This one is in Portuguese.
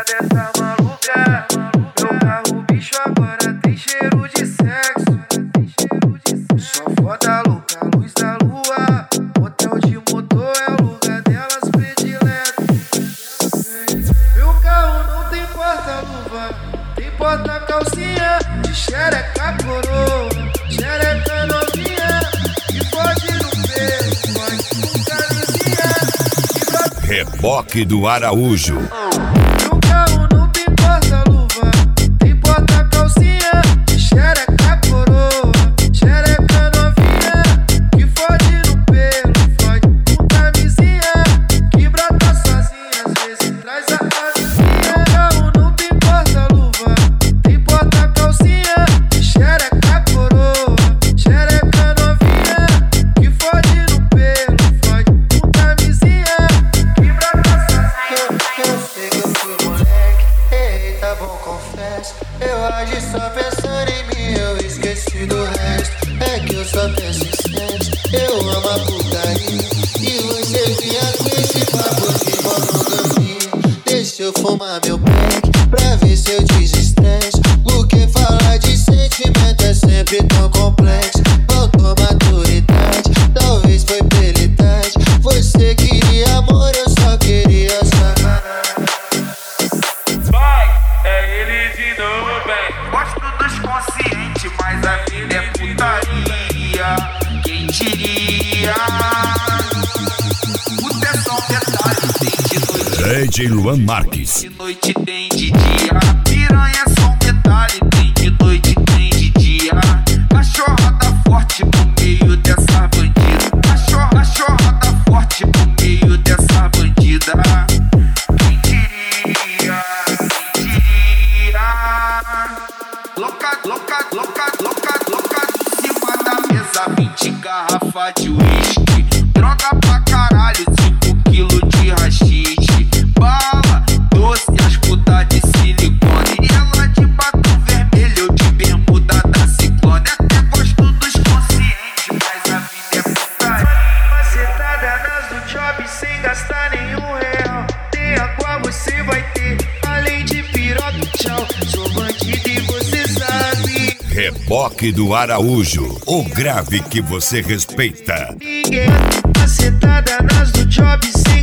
dessa maluca. Meu carro, bicho, agora tem cheiro de sexo. Só foda louca, luz da lua. Hotel de motor é o lugar delas predileto. Meu carro não tem porta-luva, tem porta-calcinha de xereca coroa, xereca novinha, que pode no peso, pode com camisinha. Reboque do Araújo. Meu carro não tem porta-luva, tem porta-calcinha de xereca coroa, xereca novinha, que fode no pelo, fode com camisinha, que brota sozinha, às vezes traz a camisinha. Meu carro não tem porta-luva, tem porta-calcinha de xereca coroa, xereca novinha, que fode no pelo, fode com camisinha, que brota sozinha. Eu sei que eu fui moleque, errei, tá bom, confesso. Eu agi só pensando em mim, eu esqueci do resto. É que eu só penso em sexo, eu amo a putaria. E você vinha com esse papo de monogamia. Deixa eu fumar meu pack, pra ver se eu desestresse. Porque falar de sentimento é sempre tão complexo. Faltou maturidade, talvez foi pela idade. Você queria amor, eu só queria sacanagem. Vai, é ele de novo, bem. Gosto dos conscientes, mas a vida é putaria. Quem diria? Puta é só um detalhe, tem de noite. DJ Luan Marques. De noite tem de dia. Piranha é só um detalhe, tem de noite, tem de dia. Cachorrada forte no meio dessa bandida. Cachorrada forte no meio dessa bandida. Quem diria? Quem diria? Louca, louca, louca, louca, louca. Em cima da mesa, 20 garrafa de uísque. Droga pra caralho, 5 quilos de haxixe. Bala, doce, as putas de silicone. E ela de batom vermelho, eu de bermuda da ciclone. Até gosto dos conscientes, mas a vida é putaria. Macetada nas do job sem gastar nenhum real. Tem água, você vai ter, além de piroca e tchau. Sou bandido e você sabe. Reboque do Araújo. O grave que você respeita. Ninguém macetada nas do job sem